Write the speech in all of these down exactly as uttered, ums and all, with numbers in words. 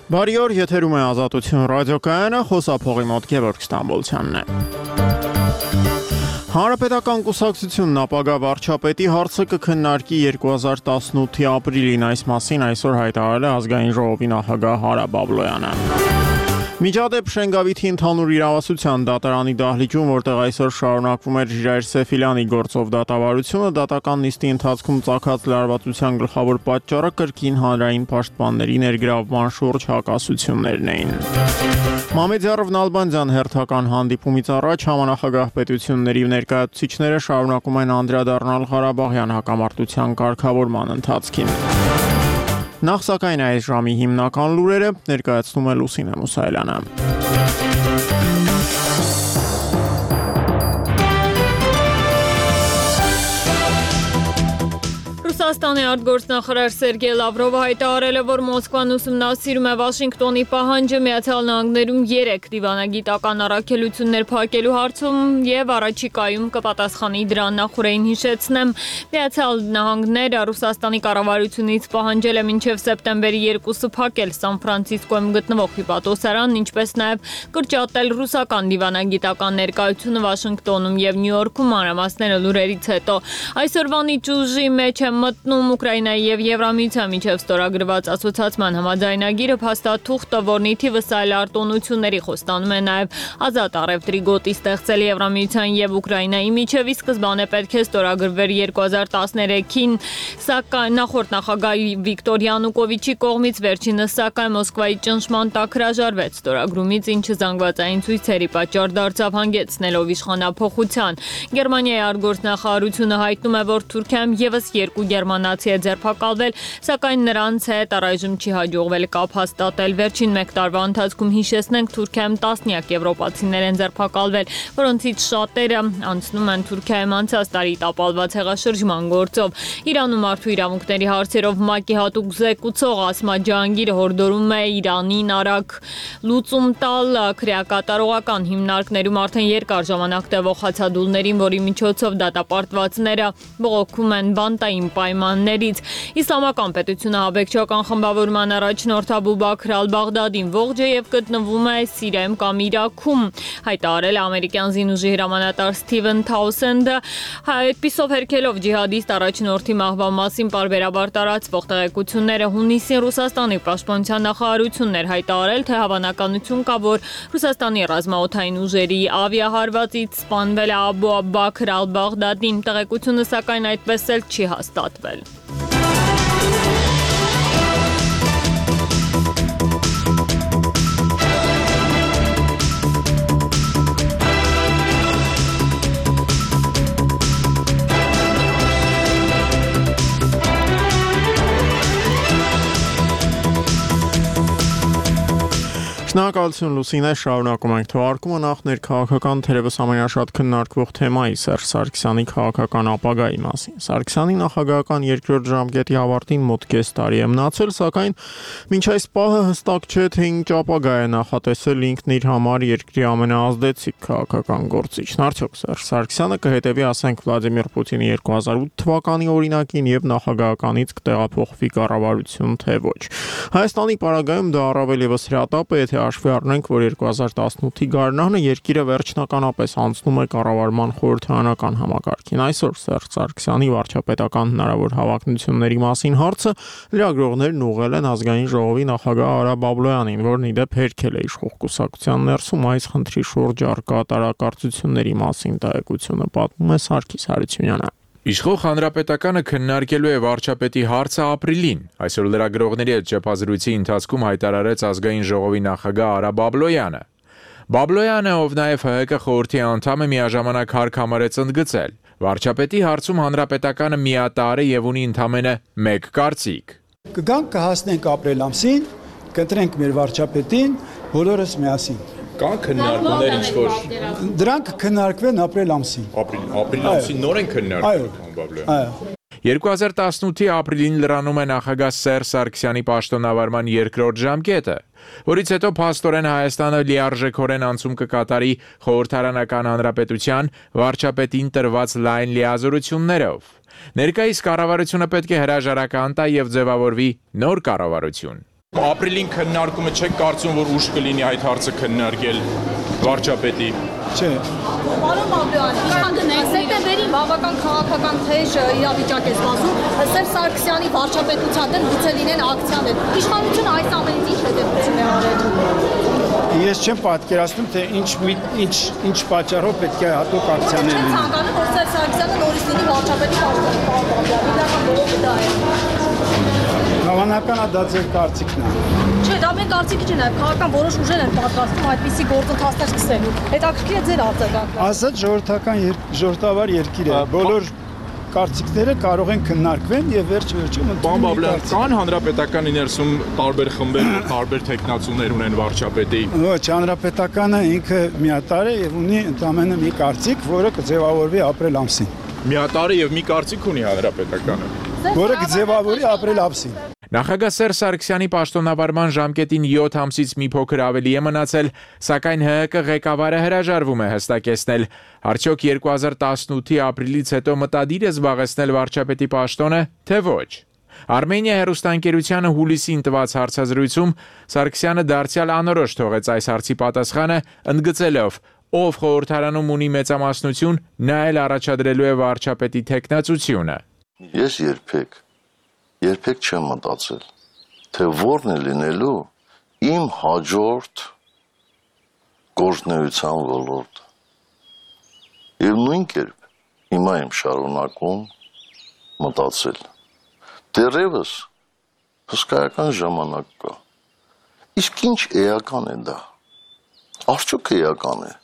Բարի օր, եթերում է Ազատություն ռադիոկայանը, խոսափողի մոտ Գևորգ Ստամբոլցյանն է։ Հանրապետական կուսակցությունն ապագա վարչապետի հարցը կքննարկի երկու հազար տասնութի ապրիլին, այս մասին այսօր հայտարարել է ազգային ժողովի նախագահ Հարա Բաբլոյանը։ Միջադեպ Շենգավիթի ընդհանուր իրավասության դատարանի դահլիճում, որտեղ այսօր շարունակվում էր Ժիրայր Սեֆիլյանի գործով դատավարությունը, դատական նիստի ընթացքում ծագած լարվածության գլխավոր պատճառը կրկին հանրային պաշտպանների ներգրավման շուրջ հակասություններն էին։ Մամեդյարով Նալբանդյան հերթական հանդիպումից առաջ համանախագահ պետությունների ներկայացուցիչները շարունակում են անդրադառնալ Ղարաբաղյան հակամարտության կարգավորման ընթացքին։ Նախ սակայն այս ժամի հիմնական լուրերը ներկայացնում է Լուսինե Մուսայելյանը։ Ռուսաստանի արտգործնախարար Սերգեյ Լավրովը հայտարարել է, որ Մոսկվան ուսումնասիրում է Վաշինգտոնի պահանջը Միացյալ Նահանգներում երեք դիվանագիտական առաքելություններ փակելու հարցում եւ առաջիկայում կպատասխանի դրան նախորդին հիշեցնեմ։ Միացյալ Նահանգները Ռուսաստանի կառավարությունից պահանջել է մինչև սեպտեմբերի երկուսը փակել Սան Ֆրանցիսկոյում գտնվող հիպատոսարանն, ինչպես նաեւ կրճատել ռուսական դիվանագիտական ներկայությունը Վաշինգտոնում եւ Նյու Յորքում, մանրամասները լուրերից հետո։ Այսօրվանից ուժի մեջ է մտնում Ուկրաինայի եւ Եվրամիության միջև ստորագրված ասոցիացիան համաձայնագիրը, փաստաթուղթը, որն ի թիվս այլ արտոնությունների խոստանում է նաեւ ազատ առևտրի գոտի ստեղծել Եվրամիության եւ Ուկրաինայի միջև, ի սկզբանե պետք է ստորագրվեր երկու հազար տասներեքին, սակայն նախորդ նախագահ Վիկտոր Յանուկովիչի կողմից, վերջինս սակայն Մոսկվայի ճնշման տակ հրաժարվեց ստորագրումից, ինչը զանգվածային ցույցերի պատճառ դարձավ, հանգեցնելով իշխանափոխության։ Գերմանիայի արտգործնախարարությունը հայտնում է, որ Թուրքիայում եւս երկու գերմանացի է ձերբակալվել, սակայն նրանց հետ առայժմ չի հաջողվել կապ հաստատել։ Վերջին մեկ տարվա ընթացքում, հիշեցնենք, Թուրքիայում տասնյակ եվրոպացիներ են ձերբակալվել, որոնցից շատերը անցնում են Թուրքիայում անցած տարի տապալված հեղաշրջման գործով։ Իրանում մարդու իրավունքների հարցերով ՄԱԿ-ի հատուկ զեկուցող Ասմա Ջահանգիրը հորդորում է Իրանին արագ լուծում տալ քրեակատարողական հիմնարկներում արդեն երկար ժամանակ տևող հացադուլներին, որի միջոցով դատապարտվածները բողոքում են բանտային պայմաններից։ Իսլամական պետությունը հաբեկչական խմբավորման առաջնորդ Աբու Բաքր Ալ-Բաղդադին ողջ է եւ գտնվում է Սիրիայում կամ Իրաքում, հայտարարել է ամերիկյան զինուժի հրամանատար Սթիվեն Թաուսենդը, այդպիսով հերքելով ջիհադիստ առաջնորդի մահվան մասին պարբերաբար տարածվող տեղեկությունները։ Հունիսին Ռուսաստանի պաշտպանության նախարարությունն էր հայտարարել, թե հավանականություն կա, որ Ռուսաստանի ռազմաօդային ուժերի ավիահարվածից սպանվել է Աբու Բաքր Ալ-Բաղդադին, տեղեկությունը սակայն այդպես էլ չի հաստատվել։ Շնորհակալություն Լուսինե, շարունակում ենք թողարկումը, նախ ներքաղաքական թերևս ամենաշատ քննարկվող թեմայի Սերժ Սարգսյանի քաղաքական ապագայի մասին։ Սարգսյանի նախագահական երկրորդ ժամկետի ավարտին մոտ կես տարի է մնացել, սակայն մինչ այս պահը հստակ չէ, թե ինչ ապագա է նախատեսել ինքն իր համար երկրի ամենաազդեցիկ քաղաքական գործիչն։ Արդյոք Սերժ Սարգսյանը կհետևի, ասենք, Վլադիմիր Պուտինի երկու հազար ութ թվականի օրինակին եւ նախագահականից կտեղափոխվի կառավարություն, թե ոչ։ Հայաստանի պարագայում դա առավել եւս հրատապ է, եթե հաշվի առնենք, որ երկու հազար տասնութի գարնանը երկիրը վերջնականապես անցնում է կառավարման խորհրդարանական համակարգին։ Այսօր Սերժ Սարգսյանի վարչապետական հնարավոր հավակնությունների մասին հարցը լրագրողներն ուղղել են ազգային ժողովի նախագահ Հարա Բաբլոյանին, որն ի դեպ հերքել է իշխող կուսակցության ներսում այս խնդրի շուրջ առկա տարակարծությունների մասին տեղեկությունը, պատմում է Սարգիս Հարությունյանը։ Իշխող հանրապետականը քննարկելու է վարչապետի հարցը ապրիլին։ Այսօր լրագրողների հետ ճեպազրույցի ընթացքում հայտարարեց ազգային ժողովի նախագահ Հարա Բաբլոյանը։ Բաբլոյանը, ով նաև ՀՀԿ խորհրդի անդամ է, միաժամանակ հարկ համարեց ընդգծել. վարչապետի հարցում հանրապետականը միատարր է եւ ունի ընդամենը մեկ կարծիք։ Կգանք կհասնենք ապրիլ ամսին, կընտրենք մեր վարչապետին, բոլորս միասին։ Կան քննարկումներ ինչ-որ Դրանք քննարկվեն ապրիլ ամսին։ Ապրիլ ապրիլ ամսին նոր են քննարկվում։ Այո։ երկու հազար տասնութի ապրիլին լրանում է նախագահ Սերժ Սարգսյանի պաշտոնավարման երկրորդ ժամկետը, որից հետո փաստորեն Հայաստանը լիարժեքորեն անցում կկատարի խորհրդարանական հանրապետության վարչապետին տրված լայն լիազորություններով։ Ներկայիս կառավարությունը պետք է հրաժարական տա եւ ձևավորվի նոր կառավարություն։ Ապրիլին քննարկումը չեք կարծում, որ ուշ կլինի այդ հարցը քննարկել վարչապետի։ Չէ։ Պարոն Բաբլոյան, սեպտեմբերին բավական քաղաքական թեժ իրավիճակ է սպասում։ Սերժ Սարգսյանի վարչապետության դեմ գուցե լինեն ակցիաներ։ Իշխանությունը այս ամենից ինչ հետևություն է արել։ Ես չեմ պատկերացնում, թե ինչ ինչ ինչ պատճառով պետք է հատուկ ակցիաներ լինեն։ լինեն։ Ցանկանում որ Սերժ Սարգսյանը նորից լինի վարչապետի պաշտոնի, պարոն Բաբլոյան։ Իրական բոլորը դա է։ Հավանական է դա ձեր կարծիքն է։ Չէ, դա մեր կարծիքը չէ, նաև քաղաքական որոշ ուժեր են պատրաստվում այդպիսի գործընթացներ սկսելու։ Հետաքրքիր է ձեր արձագանքը։ Ազատ ժողովրդական ժողովրդավար երկիր է։ Բոլոր կարծիքները կարող են քննարկվել եւ վերջ-վերջում Պարոն Բաբլոյան, կան հանրապետականի ներսում տարբեր խմբեր, տարբեր տեխնացուներ ունեն վարչապետի։ Ոչ, հանրապետականը ինքը միատարր է եւ ունի ընդամենը մի կարծիք, որը կձևավորվի ապրիլ ամսին։ Միատարր եւ մի կարծիք ունի հանրապետականը, որը կձևավորվի ապրիլ ամսին։ Նախագահ Սերժ Սարգսյանի պաշտոնավարման ժամկետին յոթ ամսից մի փոքր ավելի է մնացել, սակայն ՀՀԿ ղեկավարը հրաժարվում է հստակեցնել, արդյոք երկու հազար տասնութի ապրիլից հետո մտադիր է զբաղեցնել վարչապետի պաշտոնը, թե ոչ։ Արմենիա հեռուստաընկերությանը հուլիսին տված հարցազրույցում Սարգսյանը դարձյալ անորոշ թողեց այս հարցի պատասխանը, ընդգծելով, ով խորհրդարանում ունի մեծամասնություն, նա էլ առաջադրելու է վարչապետի թեկնածությունը։ Ես երբեք Երբեք չեմ մտածել, թե որն է լինելու իմ հաջորդ գործունեության ոլորտ։ Եվ նույն կերպ հիմա եմ շարունակում մտածել։ Դեռևս հսկայական ժամանակ կա։ Իսկ ինչ էական է դա։ Արդյոք էական է։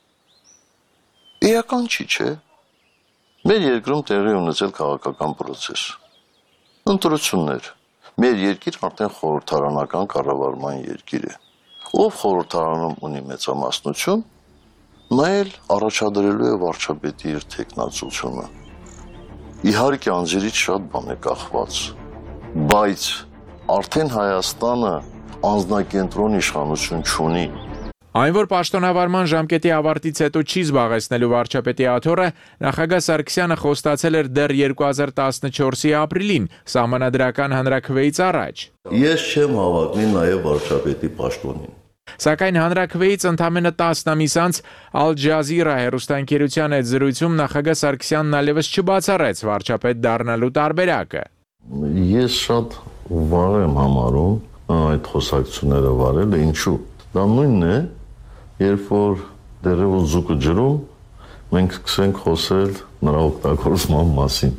Էական չի, չէ։ Մեր երկրում տեղի ունեցել քաղաքական process։ Ընտրություններ։ Մեր երկիր արդեն խորհրդարանական կառավարման երկիր է։ Ով խորհրդարանում ունի մեծամասնություն, նա էլ առաջադրելու է վարչապետի իր թեկնածությունը։ Իհարկե անձերից շատ բան է կախված, բայց արդեն Հայաստանը անձնակենտրոն իշխանություն չունի։ Այն, որ պաշտոնավարման ժամկետի ավարտից հետո չի զբաղեցնելու վարչապետի աթոռը, նախագահ Սարգսյանը խոստացել էր դեռ երկու հազար տասնչորսի ապրիլին, սահմանադրական հանրաքվեից առաջ։ Ես չեմ հավակնի նաև վարչապետի պաշտոնին։ Սակայն հանրաքվեից ընդամենը տասն ամիս անց Ալ Ջազիրա հեռուստաընկերության հետ զրույցում նախագահ Սարգսյանն այլևս չբացառեց վարչապետ դառնալու տարբերակը։ Ես շատ վաղ եմ համարում այդ խոսակցությունները վարելը, ինչու։ Դա նույնն է, երբ որ դեռևս զուգը ջրում, մենք սկսենք խոսել նրա օգտագործման մասին։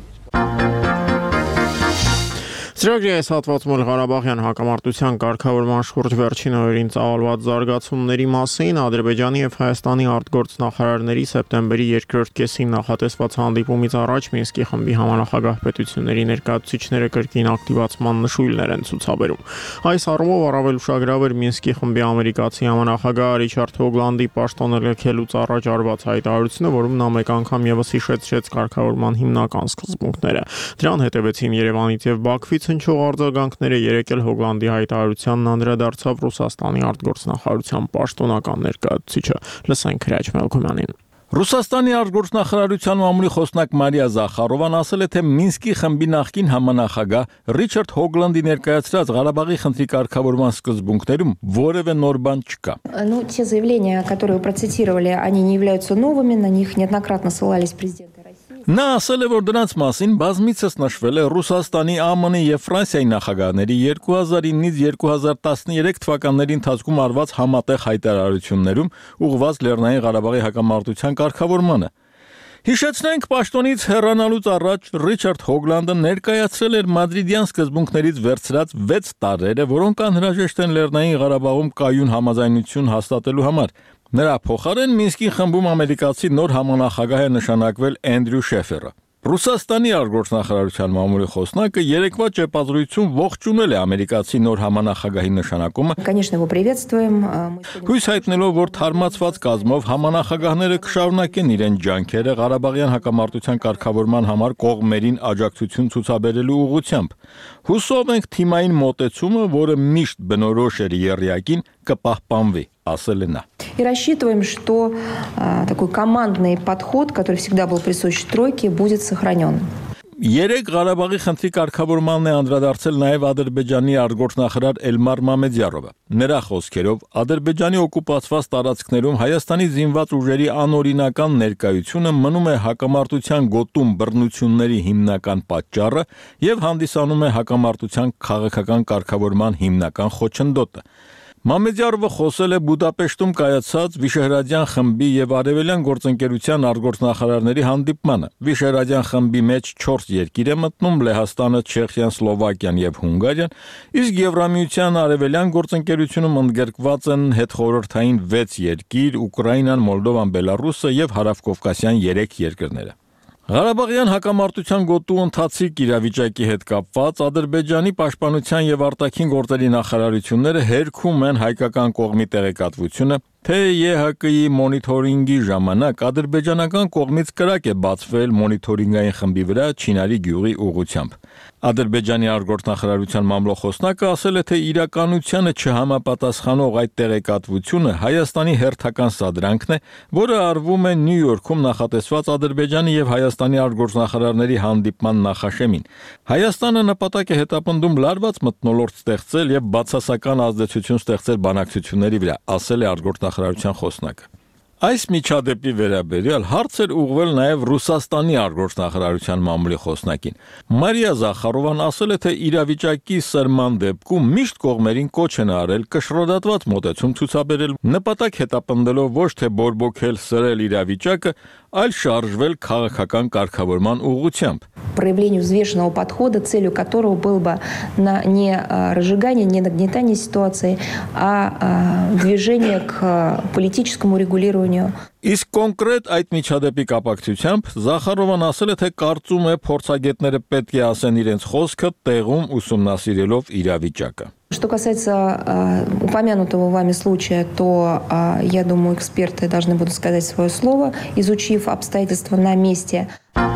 Ծրագրի այս հատվածում էլ Ղարաբաղյան հակամարտության կարգավորման շուրջ վերջին օրերին ծավալված զարգացումների մասին Ադրբեջանի եւ Հայաստանի արտգործնախարարների սեպտեմբերի երկրորդ կեսին նախատեսված հանդիպումից առաջ Մինսկի խմբի համանախագահ պետությունների ներկայացուցիչները կրկին ակտիվացման նշույլներ են ցուցաբերում։ Այս առումով առավել ուշագրավ էր Մինսկի խմբի ամերիկացի համանախագահ Ռիչարդ Հոգլանդի պաշտոնը լքելուց առաջ արված հայտարարությունը, որում նա մեկ անգամ եւս հիշեցրեց կարգավորման հիմնական սկզբունքները։ Դրան հետևեցին Երևանից եւ Բաքվից հնչող արձագանքները, երեկ էլ Հոգլանդի հայտարարությանն անդրադարձավ Ռուսաստանի արտգործնախարարության պաշտոնական ներկայացուցիչը։ Լսենք Հրաչ Մելքումյանին։ Ռուսաստանի արտգործնախարարության մամուլի խոսնակ Մարիա Զախարովան ասել է, թե Մինսկի խմբի նախկին համանախագահ Ռիչարդ Հոգլանդի ներկայացրած Ղարաբաղի խնդրի կարգավորման սկզբունքներում որևէ նոր բան չկա։ Ну, те заявления, которые вы процитировали, они не являются новыми, на них неоднократно ссылались президенты России. Նա ասել է, որ դրանց մասին բազմիցս նշվել է Ռուսաստանի, ԱՄՆ-ի եւ Ֆրանսիայի նախագահների երկու հազար իննից երկու հազար տասներեք թվականների ընթացքում արված համատեղ հայտարարություններում ուղղված Լեռնային Ղարաբաղի հակամարտության կարգավորմանը։ Հիշեցնենք, պաշտոնից հեռանալուց առաջ Ռիչարդ Հոգլանդը ներկայացրել էր մադրիդյան սկզբունքներից վերցրած վեց տարրերը, որոնք անհրաժեշտ են Լեռնային Ղարաբաղում կայուն համաձայնություն հաստատելու համար։ Նրա փոխարեն Մինսկի խմբում ամերիկացի նոր համանախագահ է նշանակվել Էնդրյու Շեֆերը։ Ռուսաստանի արտգործնախարարության մամուլի խոսնակը երեկվա ճեպազրույցում ողջունել է ամերիկացի նոր համանախագահի նշանակումը։ Конечно, его приветствуем. Հույս հայտնելով, որ թարմացված կազմով համանախագահները կշարունակեն իրեն ջանքերը Ղարաբաղյան հակամարտության կարգավորման համար կողմերին աջակցություն ցուցաբերելու ուղղությամբ։ Հուսով ենք թիմային մոտեցումը, որը միշտ բնորոշ էր եռյակին, կպահպանվի, ասել է նա։ И рассчитываем, что а, такой командный подход, который всегда был присущ тройке, будет сохранен. Երեք Ղարաբաղի խնդրի կարգավորմանն է անդրադարձել նաև Ադրբեջանի արտգործնախարար Էլմար Մամեդյարովը։ Նրա խոսքերով Ադրբեջանի օկուպացված տարածքներում Հայաստանի զինված ուժերի անօրինական ներկայությունը մնում է հակամարտության գոտում բռնությունների հիմնական պատճառը եւ հանդիսանում է հակամարտության քաղաքական կարգավորման հիմնական խոչընդոտը։ Մամեդյարովը խոսել է Բուդապեշտում կայացած Վիշեհրադյան խմբի եւ Արևելյան գործընկերության արտգործնախարարների հանդիպմանը։ Վիշեհրադյան խմբի մեջ չորս երկիր է մտնում՝ Լեհաստանը, Չեխիան, Սլովակիան եւ Հունգարիան, իսկ Եվրամիության Արևելյան գործընկերությունում ընդգրկված են հետխորհրդային վեց երկիր՝ Ուկրաինան, Մոլդովան, Բելարուսը եւ Հարավկովկասյան երեք երկրները։ Ղարաբաղյան հակամարտության գոտու ընթացիկ իրավիճակի հետ կապված Ադրբեջանի պաշտպանության եւ արտաքին գործերի նախարարությունները հերքում են հայկական կողմի տեղեկատվությունը, թե Է Հ Կ-ի մոնիթորինգի ժամանակ ադրբեջանական կողմից կրակ է բացվել մոնիթորինգային խմբի վրա Չինարի գյուղի ուղղությամբ։ Ադրբեջանի արտգործնախարարության մամլոխոսնակը ասել է, թե իրականությանը չհամապատասխանող այդ տեղեկատվությունը Հայաստանի հերթական սադրանքն է, որը արվում է Նյու Յորքում նախատեսված Ադրբեջանի եւ Հայաստանի արտգործնախարարների հանդիպման նախաշեմին։ Հայաստանը նպատակ է հետապնդում լարված մթնոլորտ ստեղծել եւ բացասական ազդեցություն ստեղծել բանակցությունների վրա, ասել է արտգործնախարարության խոսնակը։ Այս միջադեպի վերաբերյալ հարց էր ուղղվել նաև Ռուսաստանի արտգործնախարարության մամուլի խոսնակին։ Մարիա Զախարովան ասել է, թե իրավիճակի սրման դեպքում միշտ կողմերին կոչ են արել կշռոդատված մոտեցում ցուցաբերել, նպատակ հետապնդելով ոչ թե բորբոքել սրել իրավիճակը, այլ շարժվել քաղաքական կարգավորման угрությամբ։ Проявлению взвешенного подхода, целью которого было бы на не разжигание, не нагнетание ситуации, а движение к политическому регулированию. Իսկ կոնկրետ այդ միջադեպի կապակցությամբ Զախարովան ասել է, թե կարծում է փորձագետները պետք է ասեն իրենց խոսքը տեղում ուսումնասիրելով իրավիճակը։ Что касается э, упомянутого вами случая, то, э, я думаю, эксперты должны будут сказать свое слово, изучив обстоятельства на месте.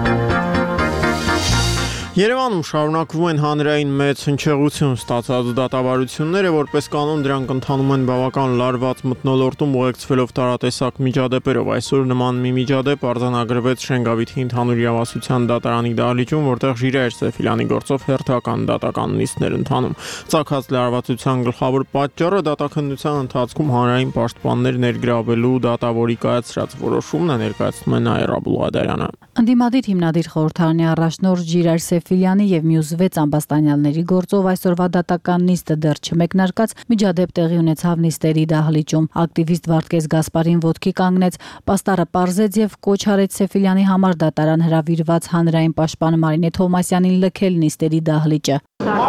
Երևանում շարունակվում են հանրային մեծ հնչեղություն ստացած դատավարությունները, որպես կանոն դրանք ընթանում են բավական լարված մթնոլորտում ուղեկցվելով տարատեսակ միջադեպերով։ Այսօր նման մի միջադեպ արձանագրվեց Շենգավիթի ընդհանուր իրավասության դատարանի դահլիճում, որտեղ Ժիրայր Սեֆիլյանի գործով հերթական դատական նիստներ ընթանում։ Ծագած լարվածության գլխավոր պատճառը դատաքննության ընթացքում հանրային պաշտպաններ ներգրավելու դատավորի կայացրած որոշումն է, ներկայացնում է Նաիրա Բուլղադարյանը։ Ընդդիմադիր հիմնադիր խորհրդարանի առաջնորդ Ժիրայր Սեֆիլյանի եւ մյուս վեց ամբաստանյալների գործով այսօրվա դատական նիստը դեռ չմեկնարկած միջադեպ տեղի ունեցավ նիստերի դահլիճում։ Ակտիվիստ Վարդգես Գասպարին ոտքի կանգնեց, պաստառը պարզեց եւ կոչ արեց Սեֆիլյանի համար դատարան հրավիրված հանրային պաշտպան Մարինե Թովմասյանին լքել նիստերի դահլիճը։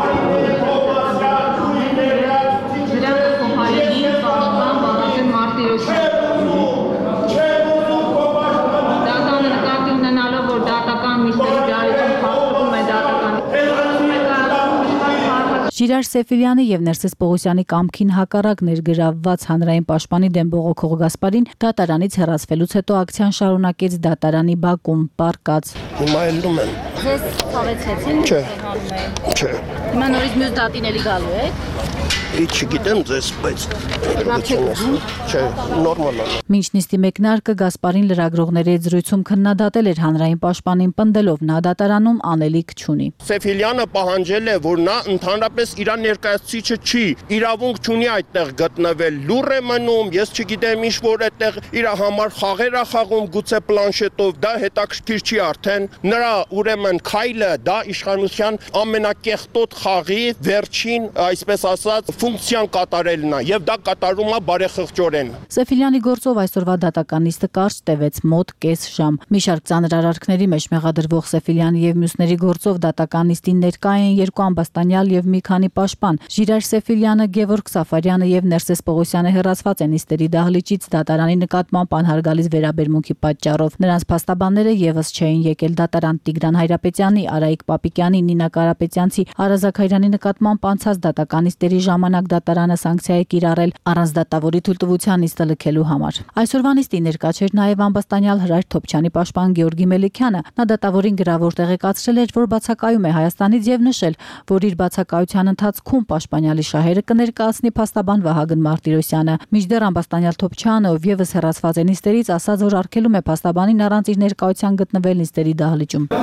Ժիրայր Սեֆիլյանի եւ Ներսես Պողոսյանի կամքին հակառակ ներգրավված հանրային պաշտպանի դեմ բողոքող Գասպարին դատարանից հեռացվելուց հետո ակցիան շարունակեց դատարանի բակում, պառկած։ Հիմա ելնում եմ։ Ձեզ ցավեցեցին։ Չէ։ Չէ։ Հիմա նորից մյուս դատին էլի գալու եք։ Ինչ չգիտեմ ձեզ, բայց չէ, նորմալ է։ Մինչ նիստի մեկնարկը Գասպարին լրագրողների հետ զրույցում քննադատել էր հանրային պաշտպանին, պնդելով նա դատարանում անելիք չունի։ Սեֆիլյանը պահանջել է, որ նա ընդհանրապես իր ներկայացուցիչը չի, իրավունք չունի այդտեղ գտնվել, լուր է մնում, ես չգիտեմ ինչ որ այդտեղ իր համար խաղեր է խաղում, գուցե պլանշետով, դա հետաքրքիր չի արդեն։ Նրա ուրեմն քայլը դա իշխանության ամենակեղտոտ խաղի վերջին, այսպես ասած, ֆունկցիան կատարելն է եւ դա կատարում է բարեխղճորեն։ Սեֆիլյանի գործով այսօրվա դատական նիստը կարճ տևեց մոտ կես ժամ։ Մի շարք ծանր արարքների մեջ մեղադրվող Սեֆիլյանի եւ մյուսների գործով դատական նիստին ներկա են երկու ամբաստանյալ եւ մի քանի պաշտպան։ Ժիրայր Սեֆիլյանը, Գևորգ Սաֆարյանը եւ Ներսես Պողոսյանը հեռացված են նիստերի դահլիճից դատարանի նկատմամբ անհարգալից վերաբերմունքի պատճառով։ Նրանց փաստաբանները եւս չէին եկել դատարան։ Տիգրան Հայրապետյանի, Արայիկ Պապիկյանի, Նինա Կարապետյանցի, Արա Զաքարյանի նկատմամբ անցած դատական նիստերի ժամանակ դատարանը սանկցիա է կիրառել առանց դատավորի թույլտվության նիստը լքելու համար։ Այսօրվա նիստի ներկա չէր նաև ամբաստանյալ Հրայր Թոփչյանի պաշտպան Գեորգի Մելիքյանը։ Նա դատավորին գրավոր տեղեկացրել էր, որ բացակայում է Հայաստանից եւ նշել, որ իր բացակայության ընթացքում պաշտպանյալի շահերը կներկայացնի փաստաբան Վահագն Մարտիրոսյանը։ Մինչդեռ ամբաստանյալ Թոփչյանը, ով եւս հեռացված է նիստերից, ասաց, որ արգելում է փաստաբանին առանց իր ներկայության գտնվել նիստերի դահլիճում։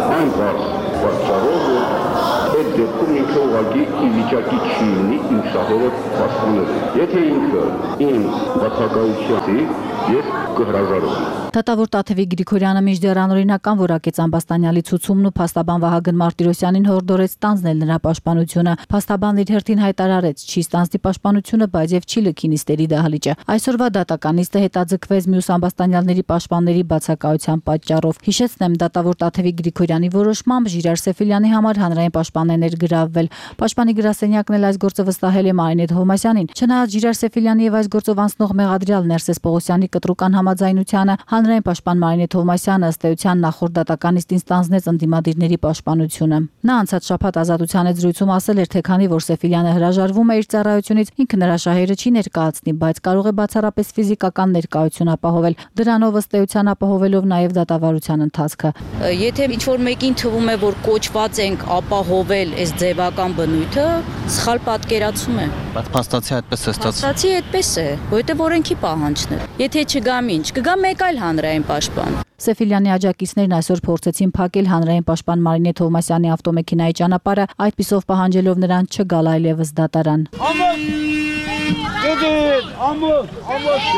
պարզ պատճառով, որ այդ դեպքում ինքը ուղղակի ի վիճակի չի լինի իմ շահերը պաշտպանել։ Եթե ինքը իմ բացակայությանցի, ես կհրաժարվեմ։ Դատավոր Տաթևիկ Գրիգորյանը մինչդեռ անօրինական որակեց Ամբաստանյալի ցուցումն ու փաստաբան Վահագն Մարտիրոսյանին հորդորեց ստանձնել նրա պաշտպանությունը։ Փաստաբանն իր հերթին հայտարարեց՝ չի ստանձնի պաշտպանությունը, բայց եւ չի լքի նիստերի դահլիճը։ Այսօրվա դատականիստը հետաձգվեց մյուս ամբաստանյալների պաշտպանների բացակայության պատճառով։ Հիշեցնեմ, դատավոր Տաթևիկ Գրիգորյանի որոշմամբ Ժիրայր Սեֆիլյանի համար հանրային պաշտպան է ներգրավվել։ Պաշտպանի գրասենյակն էլ այս գործը վստահել է Մարինե Թովմասյանին։ Չնայած Ժիրայր Սեֆիլյանի եւ այս գործով անցնող մեղադրյալ Ներսես Պողոսյանի կտրուկան համաձայնությանը, հանրային պաշտպան Մարինե Թովմասյանը ըստ էության նախորդ դատականիստին ստանձնեց ընդդիմադիրների պաշտպանությունը։ Նա անցած շաբաթ Ազատության հետ զրույցում ասել էր, թե քանի որ Սեֆիլյանը հրաժարվում է իր ծառայությունից, ինքը նրա շահերը չի ներկայացնի, բայց կարող է բացառապես ֆիզիկական ներկայություն ապահովել։ Դրանով ըստ էության ապահովելով նաև դատավարության ընթացքը։ Եթե ինչ-որ մեկին թվում է, որ կոչված ենք ապահովել այս ձևական բնույթը, սխալ պատկերացում է։ Բայց փաստացի այդպես է ստացվում։ Փաստացի այդպես է, որովհետև օրենքի պահանջն է։ Եթե չգամ ինչ, կգա մեկ այլ հանրային պաշտպան։ Սեֆիլյանի աջակիցներն այսօր փորձեցին փակել հանրային պաշտպան Մարինե Թովմասյանի ավտոմեքենայի ճանապարհը, այդպիսով պահանջելով նրան չգալ այլևս դատարան։ Ամոթ! Գետին, ամոթ, ամոթ։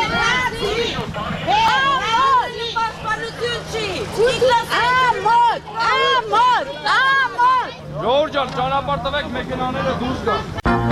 Ամոթ, ամոթ, ամոթ։ Ժողովուրդ ջան, ճանապարհ տվեք, մեքենաները դուրս գան։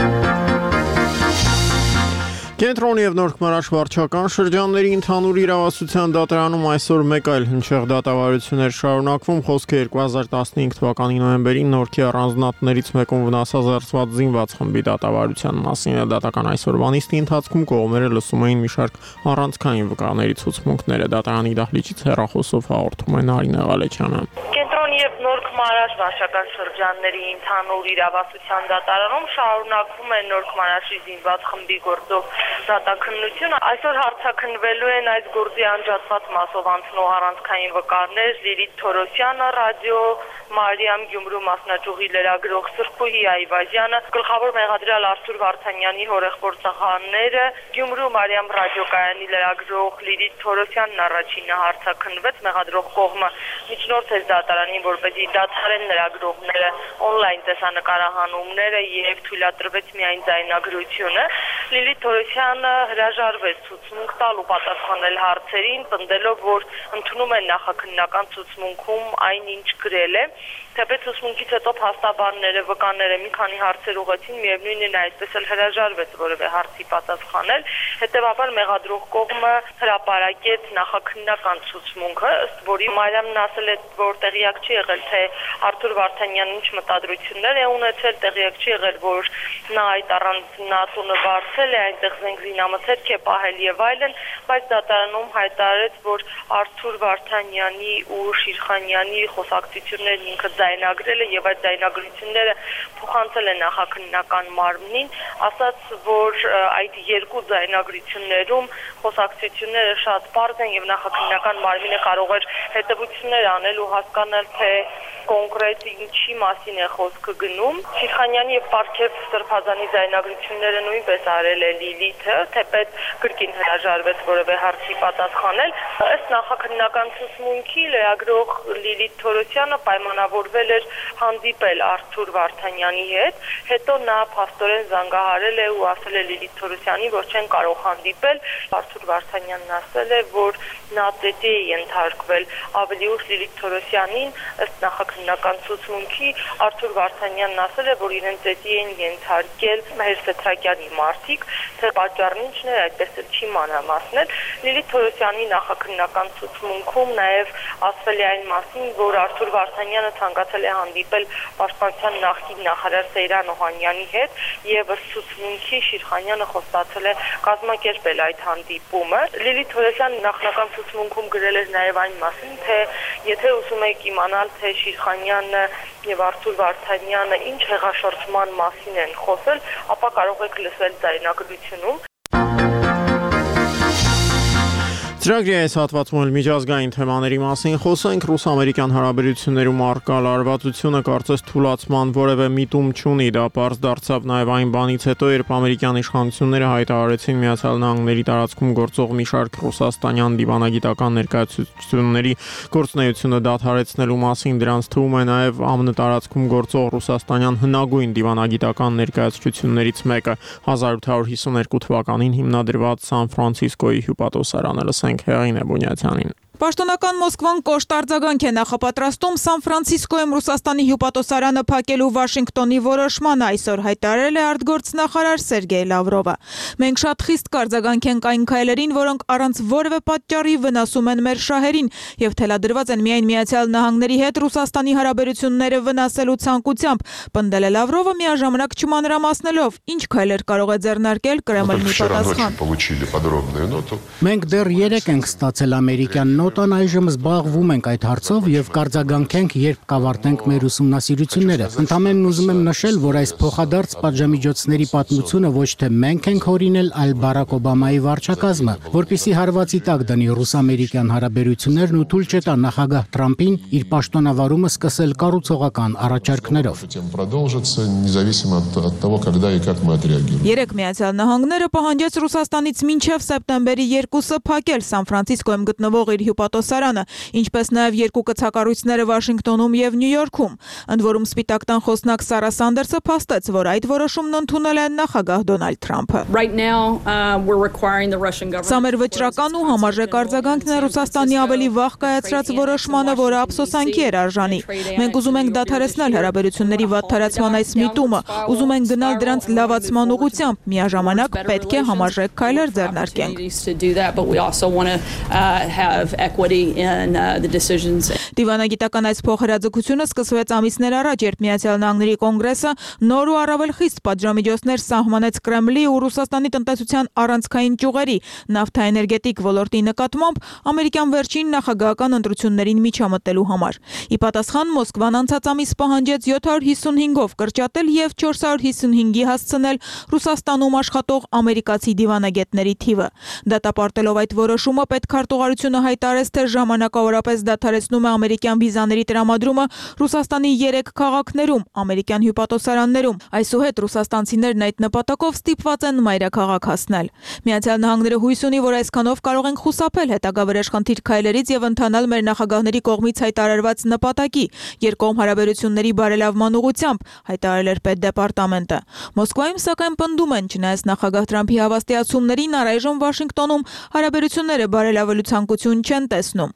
Կենտրոնի եւ Նորքմարաշ վարչական շրջանների ընդհանուր իրավասության դատարանում այսօր մեկ այլ հնչեղ դատավարություններ շարունակվում։ Խոսքը երկու հազար տասնհինգ թվականի նոյեմբերին Նորքի առանձնատներից մեկում վնասազերծված զինված խմբի դատավարության մասին է։ Դատական այսօրվա նիստի ընթացքում կողմերը լսում էին մի շարք առանցքային վկաների ցուցմունքները։ Դատարանի դահլիճից հեռախոսով հաղորդում է Նարինե Ղալեչյանը։ Կենտրոնի եւ Նորքմարաշ վարչական շրջանների ընդհանուր իրավասության դատարանում շարունակվում է Նորքմարաշի զինված խմբի գործով դատաքննությունը։ Այսօր հարցաքննվելու են այս գործի անջատված մասով անցնող առանցքային վկաներ Լիլիթ Թորոսյանը, ռադիո Մարիամ Գյումրու մասնաճյուղի լրագրող Սրփուհի Այվազյանը, գլխավոր մեղադրյալ Արթուր Վարդանյանի հորեղբոր ծխաները, Գյումրու Մարիամ ռադիոկայանի լրագրող Լիլիթ Թորոսյանն առաջինը հարցաքննվեց, մեղադրող կողմը միջնորդեց դատարանին, որպեսզի դադարեն լրագրողները օնլայն տեսանկարահանումները եւ թույլատրվեց միայն ձայնագրությունը։ Լիլիթ Թորոսյանը հրաժարվեց ցուցմունք տալ ու պատասխանել հարցերին, պնդելով, որ ընդունում է նախաքննական ցուցմունքում այն, ինչ գրել է։ Թեպետ ցուցմունքից հետո փաստաբանները, վկաները մի քանի հարցեր ուղղեցին, միևնույնն է, նա այդպես էլ հրաժարվեց որևէ հարցի պատասխանել։ Հետևաբար մեղադրող կողմը հրապարակեց նախաքննական ցուցմունքը, ըստ որի Մարիամն ասել է, որ տեղյակ չի եղել, թե Արթուր Վարդանյանն ինչ մտադրություններ է ունեցել, տեղյակ չի եղել, որ նա այդ առանձնատունը վարձել է, այնտեղ զենգզինամթերք է պահել եւ այլն, բայց դատարանում հայտարարեց, որ Արթուր Վարդանյանի ու Շիրխանյանի խոսակցություններն ինքը ձայնագրել է եւ այդ ձայնագրությունները փոխանցել է նախաքննական մարմնին, ասաց, որ այդ երկու ձայնագրություններում խոսակցությունները շատ պարզ են եւ նախաքննական մարմինը կարող էր հետևություններ անել ու հասկանալ, թե կոնկրետ ինչի մասին է խոսքը գնում։ Շիրխանյանի եւ Պարքև Սրբազանի ձայնագրությունները նույնպես արել է Լիլիթը, թեպետ կրկին հրաժարվեց որևէ հարցի պատասխանել։ Ըստ նախաքննական ցուցմունքի լրագրող Լիլիթ Թորոսյանը պայմանավորվել էր հանդիպել Արթուր Վարդանյանի հետ, հետո նա փաստորեն զանգահարել է ու ասել է Լիլիթ Թորոսյանին, որ չեն կարող հանդիպել։ Արթուր Վարդանյանն ասել է, որ նա ծեծի է ենթարկվել ավելի ուշ Լիլիթ Թորոսյանին, ըստ նախաքննական ցուցմունքի Արթուր Վարդանյանն ասել է, որ իրեն ծեծի են ենթարկել Մհեր Սեթրակյանի մարդիկ, թե պատճառն ինչն է, այդպես էլ չի մանրամասնել։ Լիլիթ Թորոսյանի նախաքննական ցուցմունքում նաև ասվել է այն մասին, որ Արթուր Վարդանյանը ցանկացել է հանդիպել Պաշտպանության նախկին նախարար Սեյրան Օհանյանի հետ եւ ըստ ցուցմունքի Շիրխանյանը խոստացել է կազմակերպել այդ հանդիպումը։ Լիլիթ Թորոսյանը նախնական ցուցմունքում գրել էր նաև այն մասին, թե եթե ուզում եք իմանալ, թե Շիրխանյանը եւ Արթուր Վարդանյանը ինչ հեղաշրջման մասին են խոսել, ապա կարող եք լսել ձայնագրությունում։ Ծրագրի այս հատվածում էլ միջազգային թեմաների մասին խոսենք։ Ռուս-ամերիկյան հարաբերություններում առկա լարվածությունը կարծես թուլացման որևէ միտում չունի, դա պարզ դարձավ նաև այն բանից հետո, երբ ամերիկյան իշխանությունները հայտարարեցին Միացյալ Նահանգների տարածքում գործող մի շարք ռուսաստանյան դիվանագիտական ներկայացությունների գործունեությունը դադարեցնելու մասին։ Դրանց թվում է նաև ԱՄՆ տարածքում գործող ռուսաստանյան հնագույն դիվանագիտական ներկայացություններից մեկը հազար ութ հարյուր հիսուներկու թվականին հիմնադրված Սան Ֆրանցիսկոյի հյուպատոսարանը։ Հեղինե Բունյացյանին։ Պաշտոնական Մոսկվան կոշտ արձագանք է նախապատրաստում Սան Ֆրանցիսկոյում Ռուսաստանի հյուպատոսարանը փակելու Վաշինգտոնի որոշմանը, այսօր հայտարարել է արտգործնախարար Սերգեյ Լավրովը։ Մենք շատ խիստ կարձագանք ենք այն քայլերին, որոնք առանց որևէ պատճառի վնասում են մեր շահերին եւ թելադրված են միայն Միացյալ Նահանգների հետ Ռուսաստանի հարաբերությունները վնասելու ցանկությամբ, պնդել է Լավրովը միաժամանակ չմանրամասնելով, ինչ քայլեր կարող է ձեռնարկել Կրեմլն ի պատասխան։ Մենք դեռ երեք ենք ստացել ամերիկյան նոտան, այժմ զբաղվում ենք այդ հարցով եւ կարձագանքենք, երբ կավարտենք մեր ուսումնասիրությունները։ Ընդամենն ուզում եմ նշել, որ այս փոխադարձ պատժամիջոցների պատմությունը ոչ թե մենք ենք հորինել, այլ Բարակ Օբամայի վարչակազմը, որպիսի հարվածի տակ դնի ռուս-ամերիկյան հարաբերություններն ու թույլ չտա նախագահ Թրամփին իր պաշտոնավարումը սկսել կառուցողական առաջարկներով։ Երեք Միացյալ Նահանգները պահանջեց Ռուսաստանից մինչև սեպտեմբերի երկուսը փակել Սան Ֆրանցիսկոյում գտնվող իր հյուպատոսարանը, ինչպես նաև երկու կցակառույցները Վաշինգտոնում եւ Նյու Յորքում։ Ընդ որում Սպիտակ տան խոսնակ Սարա Սանդերսը փաստեց, որ այդ որոշումն ընդունել է նախագահ Դոնալդ Թրամփը։ Սա մեր վճռական ու համարժեք արձագանքն է Ռուսաստանի ավելի վաղ կայացրած որոշմանը, որը ափսոսանքի էր արժանի։ Մենք ուզում ենք դադարեցնել հարաբերությունների վատթարացման այս միտումը, ուզում ենք գնալ դրանց լավացման ուղղությամբ, միաժամանակ պետք է համարժեք քայլեր ձեռնարկենք։ Have equity in uh, the decisions. Դիվանագիտական այս փոխհրաձգությունը սկսվեց ամիսներ առաջ, երբ Միացյալ Նահանգների կոնգրեսը նոր ու առավել խիստ պատժամիջոցներ սահմանեց Կրեմլի ու Ռուսաստանի տնտեսության առանցքային ճյուղերի, նավթաէներգետիկ ոլորտի նկատմամբ ամերիկյան վերջին նախագահական ընտրություններին միջամտելու համար։ Ի պատասխան Մոսկվան անցած ամիս պահանջեց յոթ հարյուր հիսունհինգով կրճատել եւ չորս հարյուր հիսունհինգի հասցնել Ռուսաստանում աշխատող ամերիկացի դիվանագետների թիվը։ Դատապարտելով այդ որոշումը պետքարտուղարությունը հայտարարեց, թե ժամանակավորապես դադարեցնում է ամերիկյան վիզաների տրամադրումը Ռուսաստանի երեք քաղաքներում, ամերիկյան հյուպատոսարաններում։ Այսուհետ ռուսաստանցիներն այդ նպատակով ստիպված են մայրաքաղաք հասնել։ Միացյալ Նահանգները հույս ունի, որ այսքանով կարող են խուսափել հետագա վրեժխնդիր քայլերից եւ ընթանալ մեր նախագահների կողմից հայտարարված նպատակի՝ երկկողմ հարաբերությունների բարելավման ուղղությամբ, հայտարարել էր պետդեպարտամենտը։ Մոսկվայում սակայն պնդում են, չնայած նախագահ Թրամփի հավաստիացումներին, առայժմ Վաշինգտոնում հարաբերությունները բարելավելու ցանկություն չեն տեսնում։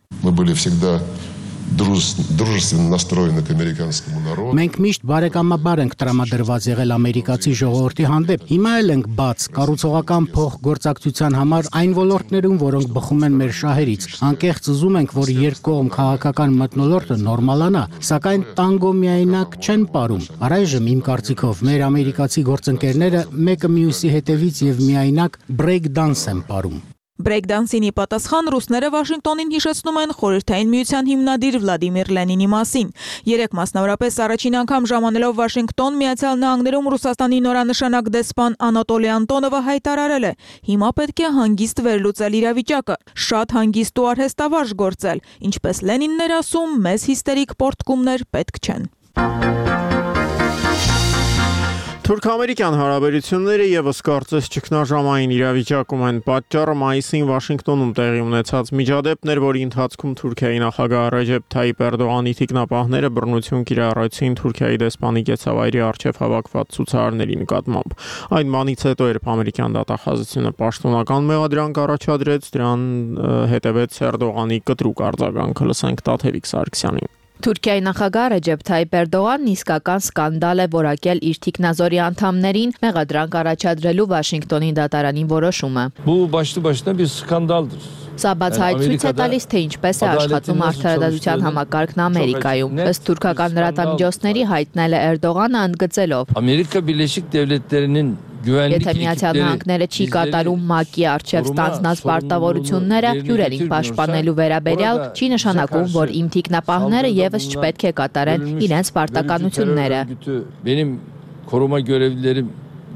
Մենք միշտ բարեկամաբար ենք տրամադրված եղել ամերիկացի ժողովրդի հանդեպ։ Հիմա էլ ենք բաց կառուցողական փոխգործակցության համար այն ոլորտներում, որոնք բխում են մեր շահերից։ Անկեղծ ուզում ենք, որ երկկողմ քաղաքական մթնոլորտը նորմալանա, սակայն տանգո միայնակ չեն ապրում։ Առայժմ իմ կարծիքով մեր ամերիկացի գործընկերները մեկը մյուսի հետևից եւ միայնակ բրեյք դանս են ապրում։ Բրեյքդանսին ի պատասխան ռուսները Վաշինգտոնին հիշեցնում են Խորհրդային Միության հիմնադիր Վլադիմիր Լենինի մասին։ Երեք մասնավորապես առաջին անգամ ժամանելով Վաշինգտոն, Միացյալ Նահանգներում Ռուսաստանի նորանշանակ դեսպան Անատոլի Անտոնովը հայտարարել է. հիմա պետք է հանգիստ վերլուծել իրավիճակը, շատ հանգիստ ու արհեստավարժ գործել, ինչպես Լենինն էր ասում, մեզ հիստերիկ պոռթկումներ պետք չեն։ Թուրք-ամերիկյան հարաբերությունները եւս կարծես ճգնաժամային իրավիճակում են։ Պատճառը մայիսին Վաշինգտոնում տեղի ունեցած միջադեպն էր, որի ընթացքում Թուրքիայի նախագահ Ռեջեփ Թայիպ Էրդողանի թիկնապահները բռնություն կիրառեցին Թուրքիայի դեսպանի գեցավայրի առջև հավաքված ցուցարարների նկատմամբ։ Այն բանից հետո, երբ ամերիկյան դատախազությունը պաշտոնական մեղադրանք առաջադրեց, դրան հետևեց Էրդողանի կտրուկ արձագանքը։ Լսենք Տաթևիկ Սարգսյանին։ Թուրքիայի նախագահ Ռեջեփ Թայիպ Էրդողանն իսկական սկանդալ է որակել իր թիկնազորի անդամներին մեղադրանք առաջադրելու Վաշինգտոնի դատարանի որոշումը։ Bu başlı başına bir skandaldır. Սա բացահայտ է տալիս, թե ինչպես է աշխատում արդարադատության համակարգն Ամերիկայում։ Ըստ թուրքական լրատվամիջոցների հայտնել է Էրդողանը ընդգծելով. Ամերիկա Birleşik Devletleri'nin Եթե Միացյալ Նահանգները չի կատարում ՄԱԿ-ի առջև ստանձնած պարտավորությունները հյուրերին պաշտպանելու վերաբերյալ, չի նշանակում, որ իմ թիկնապահները եւս չպետք է կատարեն իրենց պարտականությունները։ Benim koruma görevlilerim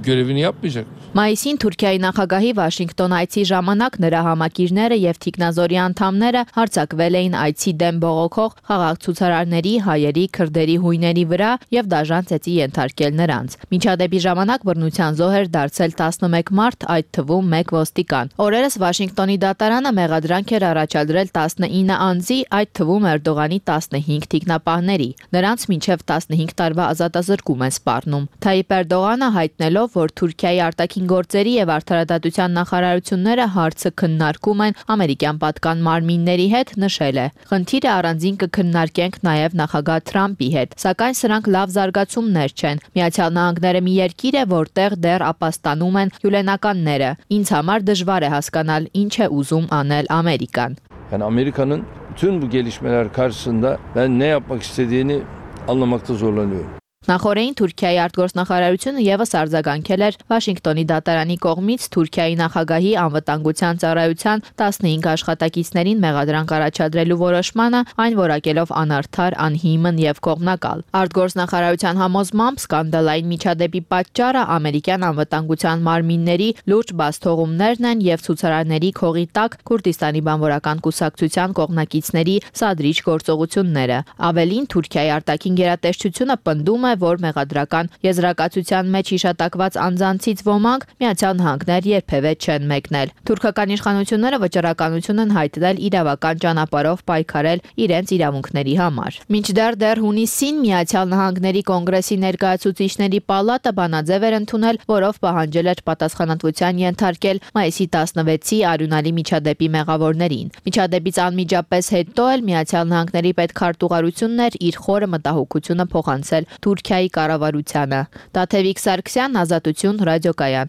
görevini yapmayacak mı? Մայիսին Թուրքիայի նախագահի Վաշինգտոն այցի ժամանակ նրա համակիրները եւ թիկնազորի անդամները հարձակվել էին այցի դեմ բողոքող խաղաղ ցուցարարների, հայերի, քրդերի հույների վրա եւ դաժան ծեծի ենթարկել նրանց։ Միջադեպի ժամանակ բռնության զոհ էր դարձել տասնմեկ մարդ, այդ թվում մեկ ոստիկան։ Օրերս Վաշինգտոնի դատարանը մեղադրանք էր առաջադրել տասնինը անձի, այդ թվում Էրդողանի տասնհինգ թիկնապահների։ Նրանց մինչև տասնհինգ տարվա ազատազրկում են սպառնում։ Թայիպ Էրդողանը հայտնելով, որ Թուրքիայի արտաքին գործերի եւ արդարադատության նախարարությունները հարցը քննարկում են ամերիկյան պատկան մարմինների հետ, նշել է. Խնդիրը առանձին կքննարկենք նաեւ նախագահ Թրամփի հետ, սակայն սրանք լավ զարգացումներ չեն։ Միացյալ Նահանգները մի երկիր է, որտեղ դեռ ապաստանում են հյուլենականները։ Ինձ համար դժվար է հասկանալ ինչ է ուզում aնել Amerikan. Yani Amerika'nın bütün bu gelişmeler karşısında ben ne yapmak istediğini anlamakta zorlanıyorum. Նախորդին Թուրքիայի արտգործնախարարությունը եւս արձագանքել էր Վաշինգտոնի դատարանի կողմից Թուրքիայի նախագահի անվտանգության ծառայության տասնհինգ աշխատակիցներին մեղադրանք առաջադրելու որոշմանը, այն որակելով անարդար, անհիմն եւ կողմնակալ։ Արտգործնախարարության համոզմամբ սկանդալային միջադեպի պատճառը ամերիկյան անվտանգության մարմինների լուրջ բացթողումներն են եւ ցուցարարների քողի տակ Քուրդիստանի բանվորական կուսակցության կողմնակիցների սադրիչ գործողությունները։ Ավելին Թուրքիայի արտաքին գերատեսչությունը պնդում է, որ մեղադրական եզրակացության մեջ հիշատակված անձանցից ոմանք Միացյալ Նահանգներ երբևէ չեն մեկնել։ Թուրքական իշխանությունները վճռականություն են հայտնել իրավական ճանապարհով պայքարել իրենց իրավունքների համար։ Մինչդեռ դեռ հունիսին Միացյալ Նահանգների կոնգրեսի ներկայացուցիչների պալատը բանաձև էր ընդունել, որով պահանջել էր պատասխանատվության ենթարկել մայիսի տասնվեցի արյունալի միջադեպի մեղավորներին։ Միջադեպից անմիջապես հետո էլ Միացյալ Նահանգների պետքարտուղարությունն էր իր խորը մտահոգությունը փոխանցել Թուրքիայի կառավարությանը։ Տաթևիկ Սարգսյան, Ազատություն, ռադիոկայան։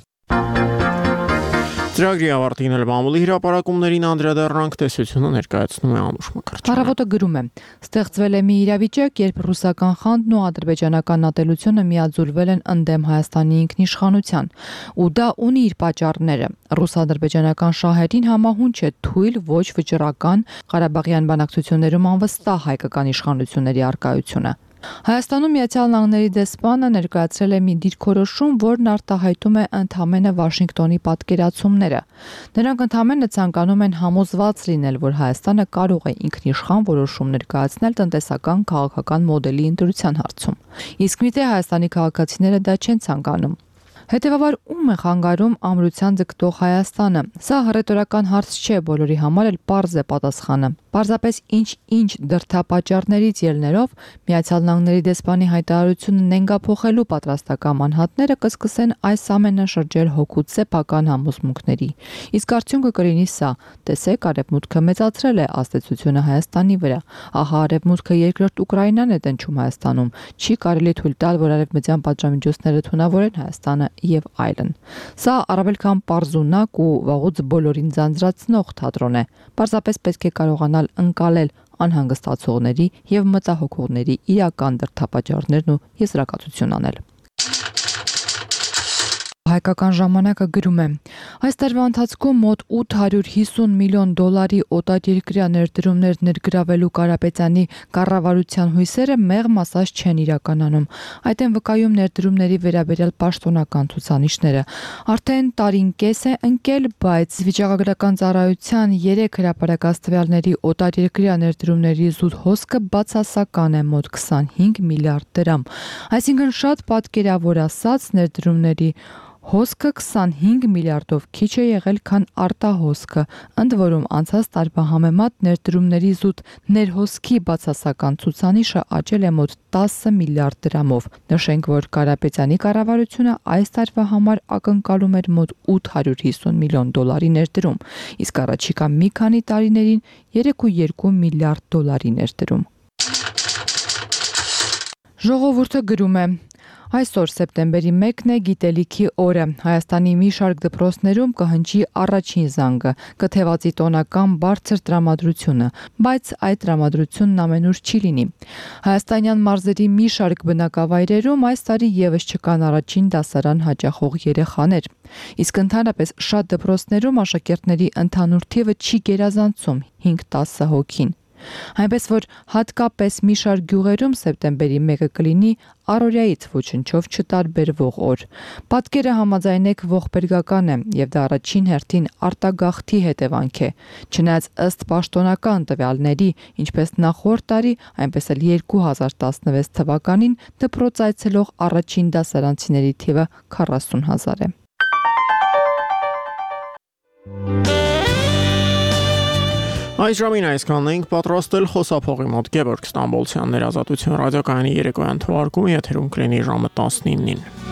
Ծրագրի ավարտին էլ բամուլի հրապարակումներին անդրադառնանք, տեսությունը ներկայացնում է Անուշ Մկրտչյանը։ Առավոտը գրում է. ստեղծվել է մի իրավիճակ, երբ ռուսական խանդն ու ադրբեջանական ատելությունը միաձուլվել են ընդդեմ Հայաստանի ինքնիշխանության, ու դա ունի իր պատճառները։ Ռուս-ադրբեջանական շահերին համահունչ է թույլ, ոչ վճռական Ղարաբաղյան բանակցություններում անվստահ հայկական իշխանությունների առկայությունը։ Հայաստանում Միացյալ Նահանգների դեսպանը ներկայացրել է մի դիրքորոշում, որն արտահայտում է ընդամենը Վաշինգտոնի պատկերացումները։ Նրանք ընդամենը ցանկանում են համոզված լինել, որ Հայաստանը կարող է ինքնիշխան որոշումներ կայացնել տնտեսական քաղաքական մոդելի ընտրության հարցում։ Իսկ միտե Հայաստանի քաղաքացիները դա չեն ցանկանում։ Հետևաբար ում է խանգարում ամրության ձգտող Հայաստանը։ Սա հռետորական հարց չէ, բոլորի համար էլ պարզ է պատասխանը։ Պարզապես ինչ-ինչ դրդապատճառներից ելներով Միացյալ Նահանգների դեսպանի հայտարարությունը նենգափոխելու պատրաստական անհատները կսկսեն այս ամենը շրջել հոգուց սեփական համոզմունքների։ Իսկ արդյունքը կլինի սա. տեսեք, Արևմուտքը մեծացրել է ազդեցությունը Հայաստանի վրա։ Ահա Արևմուտքը երկրորդ Ուկրաինան է տնչում Հայաստանում։ Չի կարելի թույլ տալ, որ արևմտյան պատժամիջոցները թունավորեն Հայաստանը եւ այլն։ Սա առավել քան պարզունակ ու վաղուց բոլորին ձանձրացնող թատրոն է։ Պարզապես պետք է կարողանալ ընկալել անհանգստացողների եւ մտահոգողների իրական դրդապատճառներն ու եզրակացություն անել։ Հայկական ժամանակը գրում է. այս տարվա ընթացքում մոտ ութ հարյուր հիսուն միլիոն դոլարի օտարերկրյա ներդրումներ ներգրավելու Կարապետյանի կառավարության հույսերը մեղմ ասած չեն իրականանում։ Այդ են վկայում ներդրումների վերաբերյալ պաշտոնական ցուցանիշները։ Արդեն տարին կես է ընկել, բայց վիճակագրական ծառայության երեք հրապարակած տվյալների օտարերկրյա ներդրումների զուտ հոսքը բացասական է մոտ քսանհինգ միլիարդ դրամ։ Այսինքն շատ պատկերավոր ասած ներդրումների հոսքը քսանհինգ միլիարդով քիչ է եղել, քան արտահոսքը, ընդ որում անցած տարվա համեմատ ներդրումների զուտ ներհոսքի բացասական ցուցանիշը աճել է մոտ տասը միլիարդ դրամով։ Նշենք, որ Կարապետյանի կառավարությունը այս տարվա համար ակնկալում էր մոտ ութ հարյուր հիսուն միլիոն դոլարի ներդրում, իսկ առաջիկա մի քանի տարիներին երեք կόμμα երկու միլիարդ դոլարի ներդրում։ Ժողովուրդը գրում է. Այսօր սեպտեմբերի մեկն է գիտելիքի օրը։ Հայաստանի մի շարք դպրոցներում կհնչի առաջին զանգը, կթևածի տոնական բարձր տրամադրությունը, բայց այդ տրամադրությունն ամենուր չի լինի։ Հայաստանյան մարզերի մի շարք բնակավայրերում այս տարի եւս չկան առաջին դասարան հաճախող երեխաներ։ Իսկ ընդհանրապես շատ դպրոցներում աշակերտների ընդհանուր թիվը չի գերազանցում հինգ տասը հոգին։ Այնպես որ հատկապես մի շարք գյուղերում սեպտեմբերի մեկը կլինի առօրյայից ոչնչով չտարբերվող օր։ Պատկերը համաձայնեք ողբերգական է եւ դա առաջին հերթին արտագաղթի հետևանք է։ Չնայած ըստ պաշտոնական տվյալների, ինչպես նախորդ տարի, այնպես էլ երկու հազար տասնվեց թվականին դպրոց այցելող առաջին դասարանցիների թիվը քառասուն հազար է։ Այս ժամին այսքանն ենք պատրաստել խոսափողի մոտ Գևորգ Ստամբոլցյանն էր Ազատություն ռադիոկայանի երեկոյան թողարկումը եթերում կլինի ժամը տասնինին։